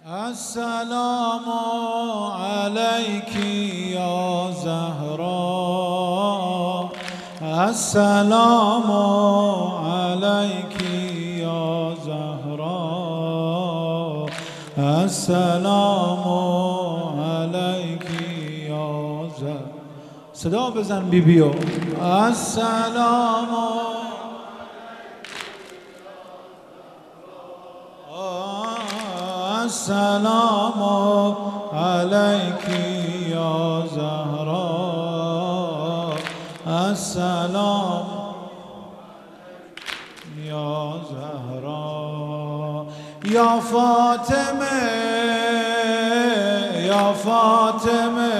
السلام عليك يا زهراء، السلام عليك يا زهراء، السلام عليك يا زهراء. صدا بزن بیبیو. السلام السلام عليك يا زهراء، السلام يا زهراء. يا فاطمة يا فاطمة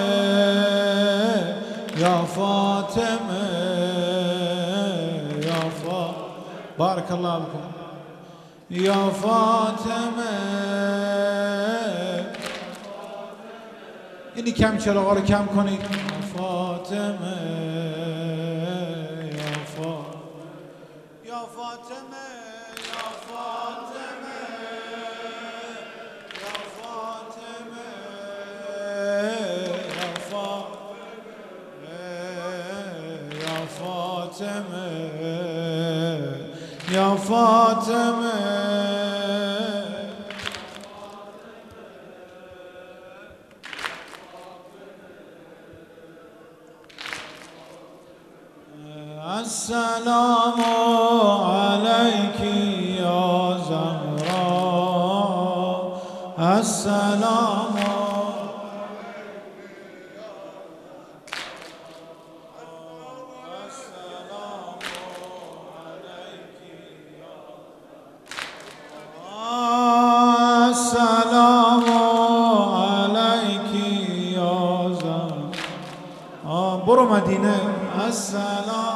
يا فاطمة يا فاطمة، بارك الله بكم. يا فاطمه. اینی کم چراغا رو کم کنید. یا فاطمه یا فاطمه یا فاطمه یا فاطمه یا فاطمه یا فاطمه یا فاطمه. السلام عليك يا زهراء، السلام السلام عليك يا زهراء. برو مدینه. السلام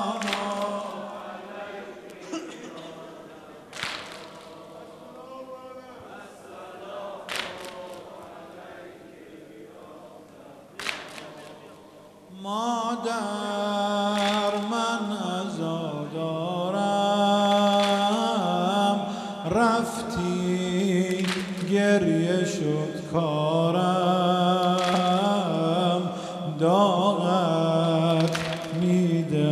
مادر من عزادارم، رفتی گریه شد کارم، داغت میده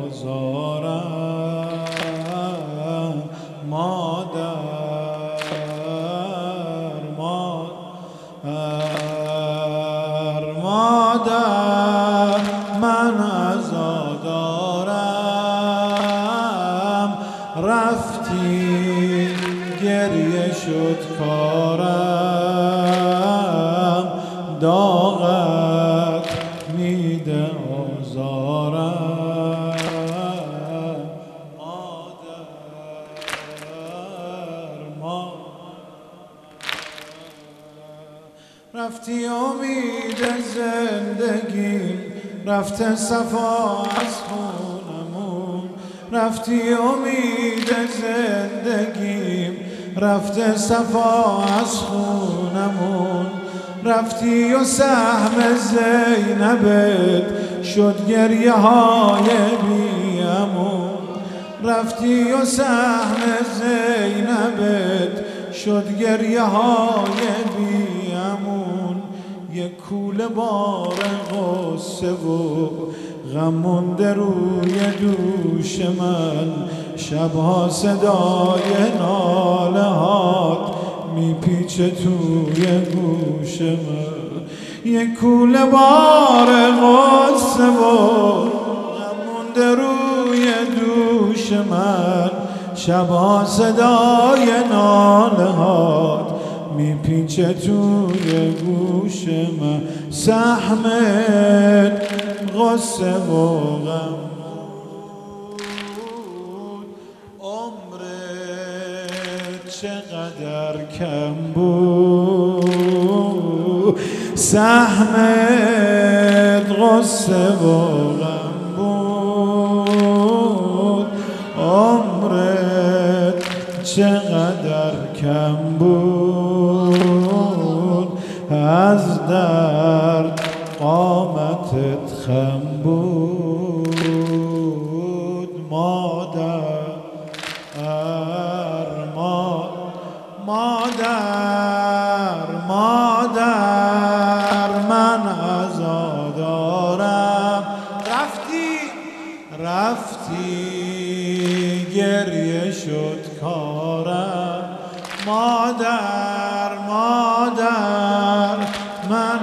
آزارم. مادر مادر من عزادارم، رفتی گریه شد کارم، داغت میده آزارم. مادر رفتی امید زندگی، رفته صفا از خونمون، رفتی امید زندگی، رفته صفا از خونمون، رفتی و سهم زینبت شد گریه های بیامون، رفتی و سهم زینبت شد گریه های بیامون. یک کوله بار غصه و غم مونده روی دوش من، شبها صدای ناله هات میپیچه توی گوش من. یک کوله بار غصه و غم مونده روی دوش من، شبها صدای ناله هات میپیچه توی گوش من. سهمت غصه و غم بود، عمرت چقدر کم بود. سهمت غصه و غم بود، عمرت چقدر کم بود. از درد قامتت خم بود. مادر مادر مادر من عزادارم. رفتی گریه شد کارم. مادر من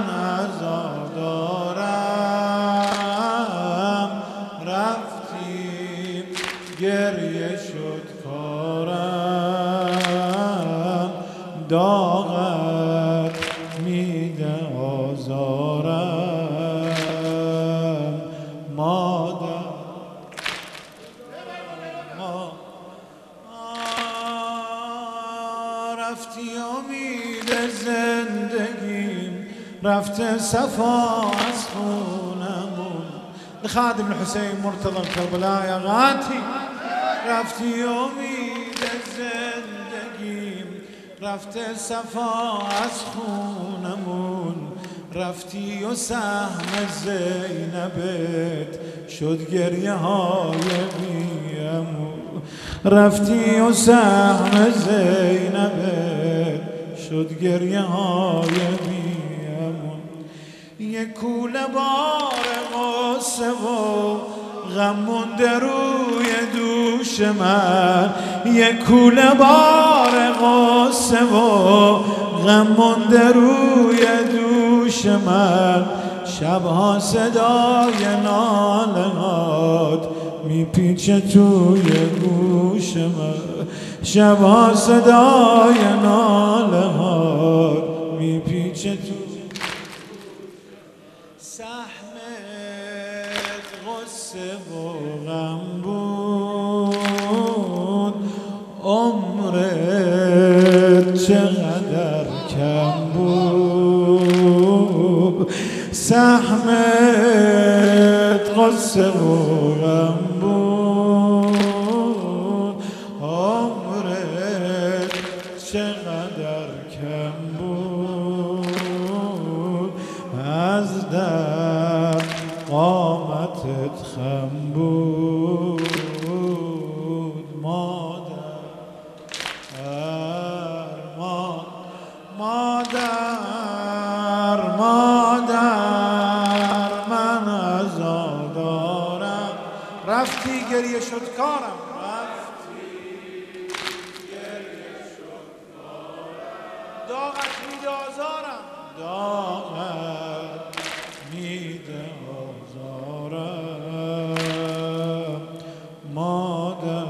عزادارم. رفتی گریه شد کارم. داغت میده آزارم. مادر رفتی امید زندگیم، رفته صفا از خونمون. لخادم الحسين مرتضى الكربلاء يا غاتي. رفتی امید زندگیم، رفته صفا از خونمون. رفتی و سهم زینبت شد گریه های بیمون. رفتی و سهم زینبت شد گریه های بیمون. یک کوله بار غصه و غم مونده روی دوش من. یک کوله بار غصه و غم مونده روی دوش من. شبها صدای نالهات میپیچه توی گوش من. شبها صدای نالهات میپیچه توی سهمت غصه و غم بود. عمرت چقدر کم بود. سهمت غصه و غم بود. عمرت چقدر کم بود. از در قامتت خم بود. مادر من عزادارم. رفتی گریه شد کارم. رفتی گریه شد کارم. داغت میده آزارم. داغت میده آزارم. مادر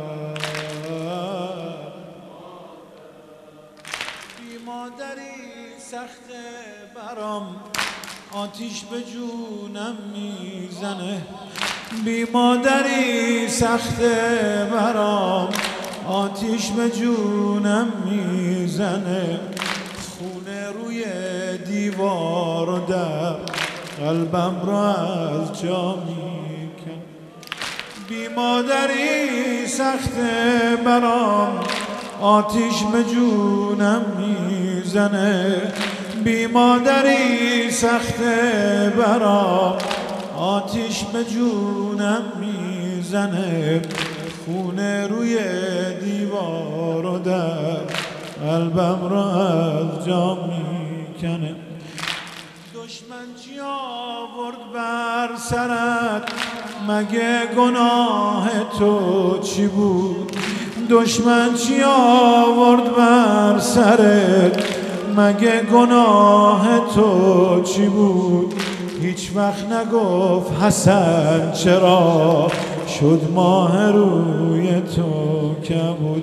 بی مادری سخته برام، آتیش به جونم میزنه. بی مادری سخته برام، آتیش به جونم میزنه. خونه روی دیوار و در قلبم رو از جا میکن. بی مادری سخته برام، آتیش به جونم میزنه. بی مادری سخته برام، آتیش به جونم میزنه. خونه روی دیوار و در قلبم را از جا میکنه. دشمن چی آورد بر سرت؟ مگه گناه تو چی بود؟ دشمن چی آورد بر سرت؟ مگه گناه تو چی بود؟ هیچ وقت نگفت حسن چرا شد ماه روی تو کبود.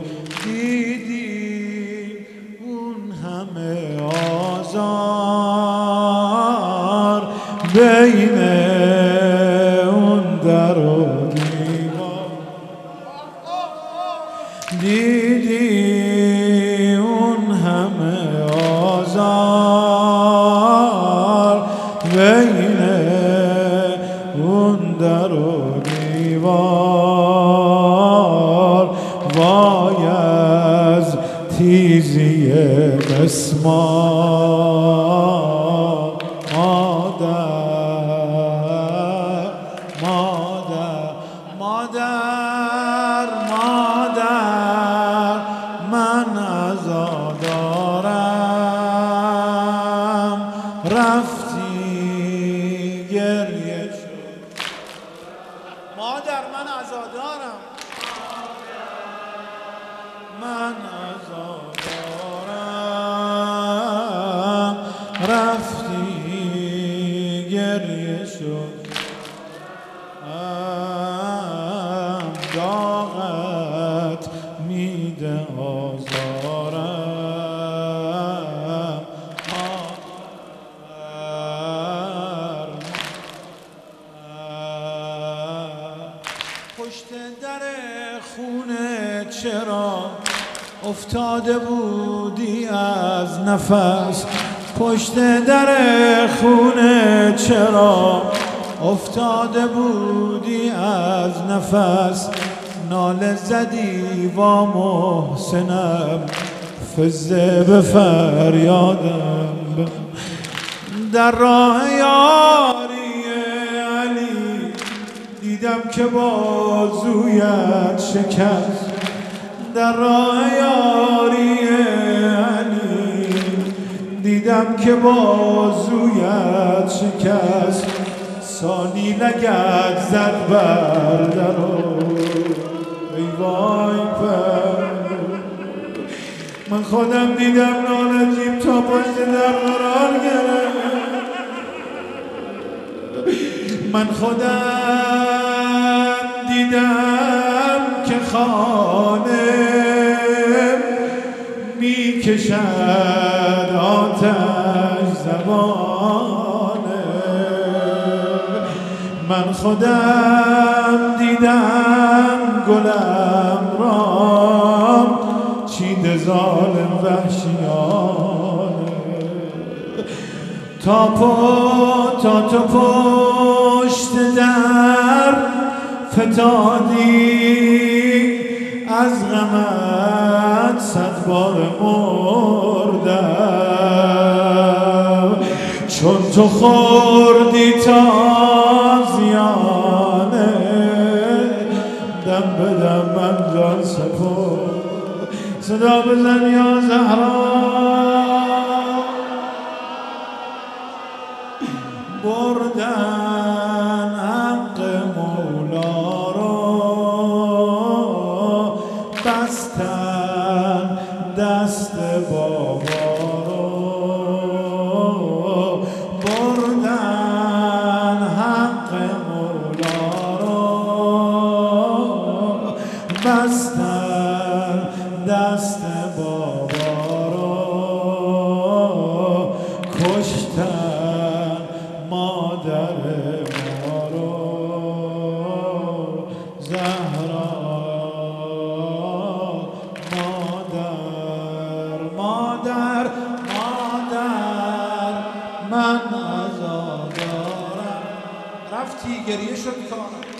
دیدی اون همه آزار بین اون در و دیوار. دیدی اون همه آزار بین اون در و دیوار. وای از تیزی قسمت. مادر من عزادارم. رفتی گریه شد. مادر من عزادارم، من عزادارم، رفتی گریه شد. داغت میده آزارم، پشت در خونه چرا افتاده بودی از نفس؟ پشت در خونه چرا افتاده بودی از نفس؟ ناله زدی وا محسنم، فزه به فریادم. در راه یاری علی دیدم که بازویت شکست. در راه یاری علی دیدم که بازویت شکست. سانی لگد زد بر درو، ای وای پر. من خودم دیدم ناله جیب تا پشت در قرار گرفت. من خودم دیدم که خانه می کشد آتش زبانه. من خودم دیدم گلم را چیده ظالم وحشیانه. تا تو پشت در فتادی، از غمت 100 بار مردم. چون تو خوردی تازیانه، دم به دم من جان سپرد. صدا بزن یا زهرا. بردن حق مولا رو، بستن دست بابا رو. بردن حق مولا رو، بستن دست بابا رو. کشتن مادر ما رو، زهرا مادر من عزادارم. رفتی گریه شد کارم.